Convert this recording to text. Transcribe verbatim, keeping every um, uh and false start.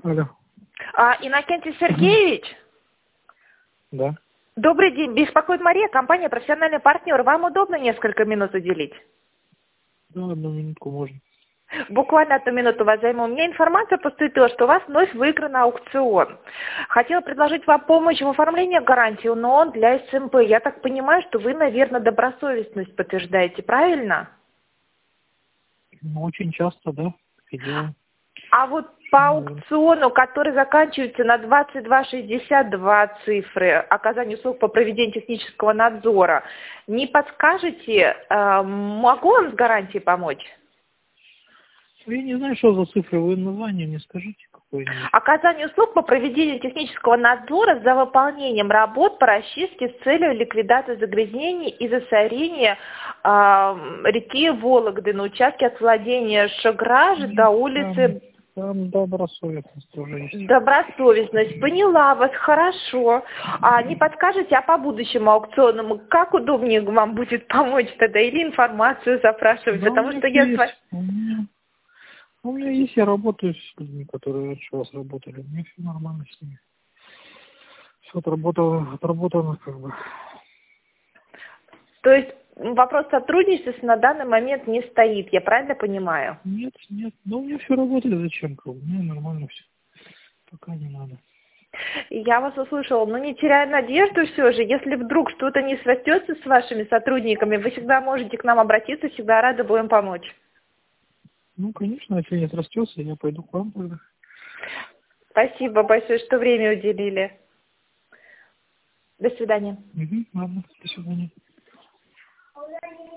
Алло. А, Иннокентий Сергеевич? Да. Добрый день. Беспокоит Мария, компания «Профессиональный партнер». Вам удобно несколько минут уделить? Да, одну минутку можно. Буквально одну минуту вас займу. У меня информация поступила, что у вас вновь выигран аукцион. Хотела предложить вам помощь в оформлении гарантии, но он для эс эм пэ. Я так понимаю, что вы, наверное, добросовестность подтверждаете, правильно? Ну, очень часто, да, так и делаю. А вот по Наверное. аукциону, который заканчивается на двадцать два шестьдесят два цифры, оказание услуг по проведению технического надзора, не подскажете, э, могу вам с гарантией помочь? Я не знаю, что за цифры, вы название мне скажите какое-нибудь. Оказание услуг по проведению технического надзора за выполнением работ по расчистке с целью ликвидации загрязнений и засорения э, реки Вологды на участке от владения Шагражи до улицы... Там, там добросовестность тоже есть. Добросовестность. Поняла вас, хорошо. А не подскажете, а по будущему аукционам, как удобнее вам будет помочь тогда или информацию запрашивать? Да, Потому у меня что всё я с вами... есть. У меня, у меня есть, я работаю с людьми, которые раньше у вас работали. У меня все нормально с ними. Все отработано, отработано как бы. То есть вопрос сотрудничества на данный момент не стоит, я правильно понимаю? Нет, нет, да у меня все работает, зачем как бы, у меня нормально все. Пока не надо. Я вас услышала, но не теряя надежду все же, если вдруг что-то не срастется с вашими сотрудниками, вы всегда можете к нам обратиться, всегда рады будем помочь. Ну, конечно, если не срастется, я пойду к вам тогда. Спасибо большое, что время уделили. До свидания. Угу, ладно, до свидания.